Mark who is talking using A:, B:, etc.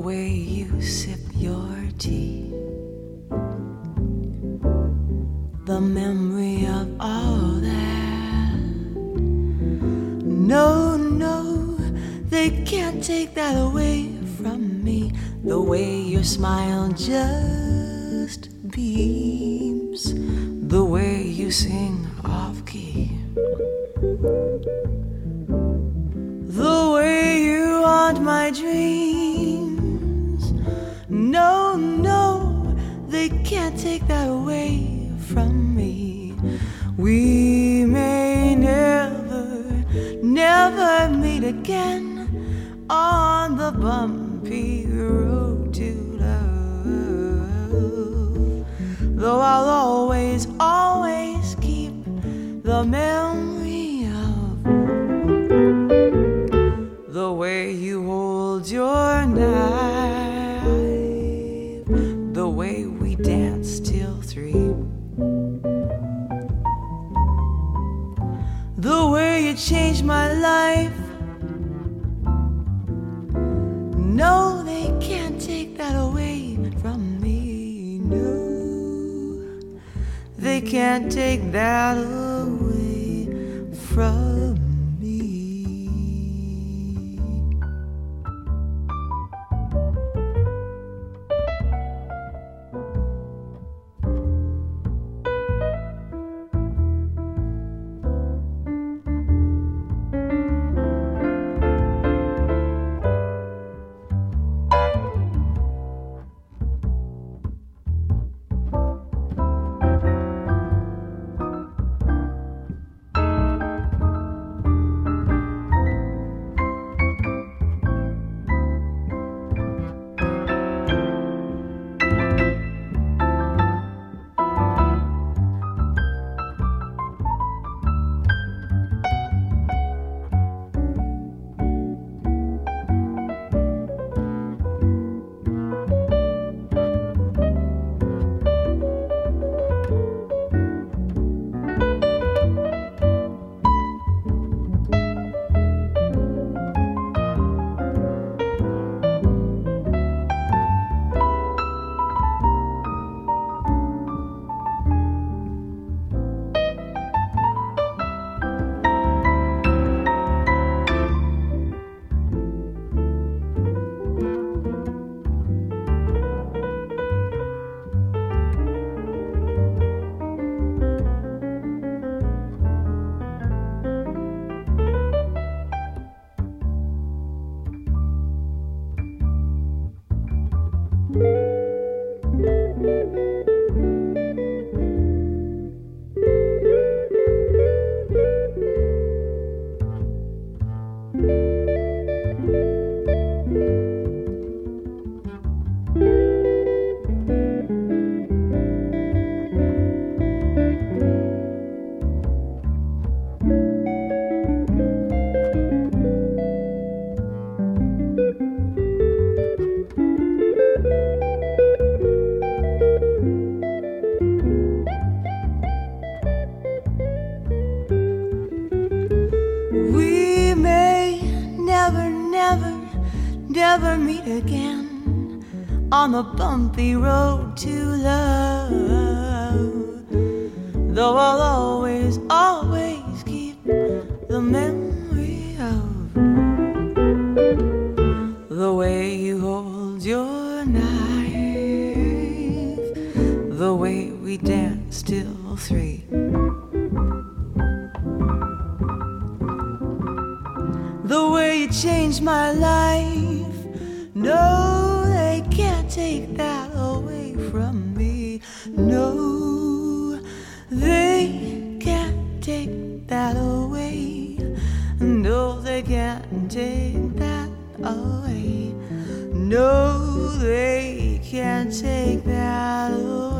A: way you sip your tea, the memory of all that. No, no, they can't take that away from me. The way your smile just beams, the way you sing off key, the way you haunt my dreams. No, no, they can't take that away from me. We may never meet again on the bumpy road to love, though I'll always, always keep the memory of the way you hold your knife, the way we danced till 3, the way you changed my life. No, they can't take that away from me. No, they can't take that away from me. Never meet again on the bumpy road to love, though I'll always, always keep the memory of the way you hold your knife, the way we danced till 3, the way you changed my life. No, they can't take that away from me. No, they can't take that away. No, they can't take that away. No, they can't take that away.